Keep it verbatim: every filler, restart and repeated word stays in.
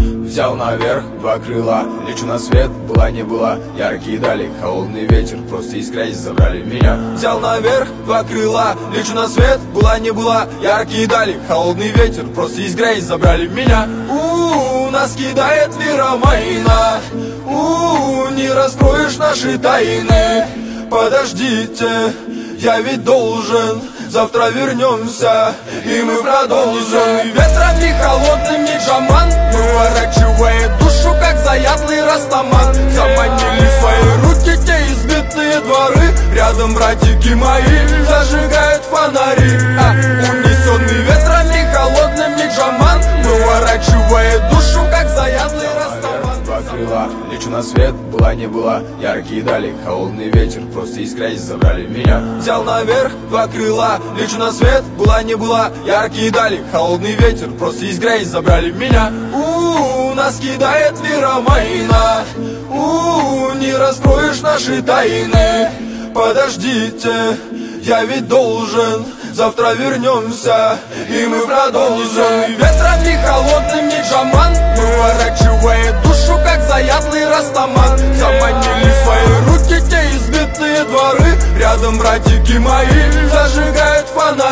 Взял наверх два крыла, лечу на свет, была не была. Яркие дали, холодный ветер, просто из грязи забрали меня. Взял наверх два крыла, лечу на свет, была не была. Яркие дали, холодный ветер, просто из грязи забрали меня. У-у-у, нас кидает виромайна, у-у-у, не раскроешь наши тайны. Подождите, я ведь должен. Завтра вернемся, и мы продолжим. Ветрами холодными джаман выворачивает душу, как заядлый растаман. Заманили в свои руки те избитые дворы. Рядом братики мои зажигают фонари. А унесенный ветрами холодными джаман выворачивает душу, как заядлый растаман. Два крыла, лечу на свет, была не была. Яркие дали, холодный ветер, просто из грязи забрали меня. Взял наверх два крыла, лечу на свет, была не была. Яркие дали, холодный ветер, просто из грязи забрали меня. У-у-у, нас кидает виромайна, у-у-у, не раскроешь наши тайны. Подождите, я ведь должен. Завтра вернемся, и мы продолжим. Ветрами холодными джаман выворачивает душу, как заядлый растаман. Заманили в свои руки те избитые дворы. Рядом братики мои зажигают фонарь.